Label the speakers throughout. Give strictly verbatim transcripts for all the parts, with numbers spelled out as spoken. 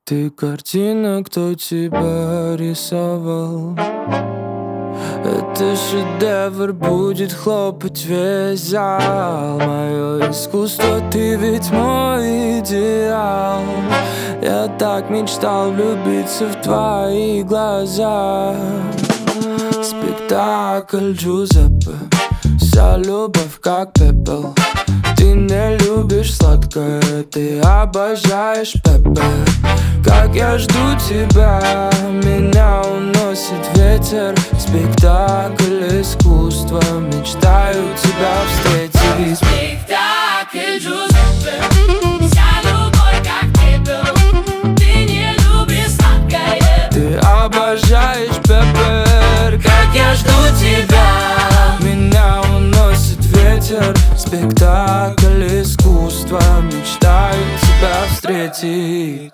Speaker 1: Ты картина, кто тебя рисовал. Это шедевр, будет хлопать весь зал. Мое искусство, ты ведь мой идеал. Я так мечтал влюбиться в твои глаза. Спектакль Джузеппе, вся любовь как пепел. Ты не любишь сладкое, ты обожаешь пепе. Как я жду тебя, меня уносит ветер. Спектакль искусства, мечтаю тебя встретить.
Speaker 2: Спектакль Джузеппе, вся любовь как пепел. Ты не любишь сладкое,
Speaker 1: ты обожаешь пепе. Как я жду тебя, меня уносит ветер. Спектакль искусства, мечтаю тебя встретить.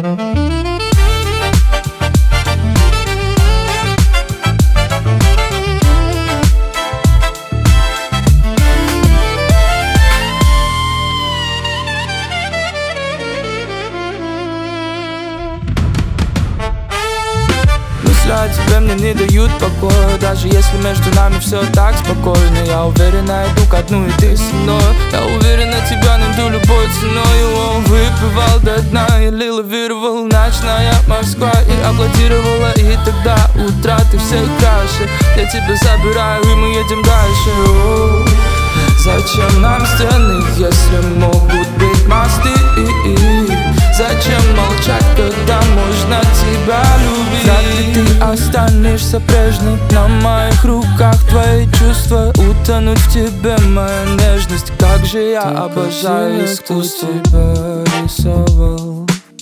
Speaker 1: Мысли о тебе мне не дают покоя. Даже если между нами все так спокойно, я уверенно иду ко дну, и ты со мной. Я уверенно тебя найду любой ценой. Он выпивал до дна и лавировал. Ночная Москва и аплодировала. И тогда утра ты всех краше. Я тебя забираю, и мы едем дальше. О, зачем нам стены, если могут быть мосты? Зачем молчать, когда можно тебя любить? Вряд ли ты останешься прежней. На моих руках твои чувства утонут в тебе, моя нежность. Как же я ты обожаю искусство. Тебя рисовал.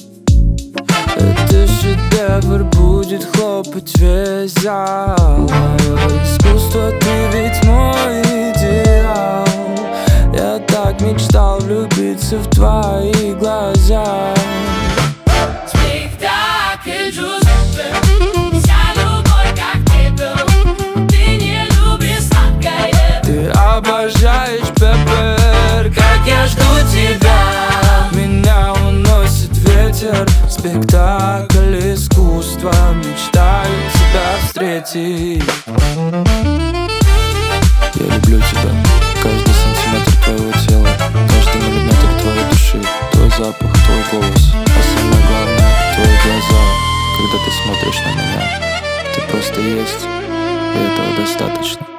Speaker 1: Это шедевр, будет хлопать весь зал. Мое искусство, ты ведь мой идеал. Я так мечтал влюбиться в твои глаза.
Speaker 2: Спектакль Джузеппе, вся любовь как пепел. Ты не любишь сладкое,
Speaker 1: ты обожаешь пепе. Как я жду тебя, меня уносит ветер. Спектакль искусства, мечтаю тебя встретить.
Speaker 3: Я люблю тебя, каждый сантиметр твоего тела, каждый миллиметр твоей души, твой запах, твой голос, а самое главное, твои глаза. Когда ты смотришь на меня, ты просто есть, и этого достаточно.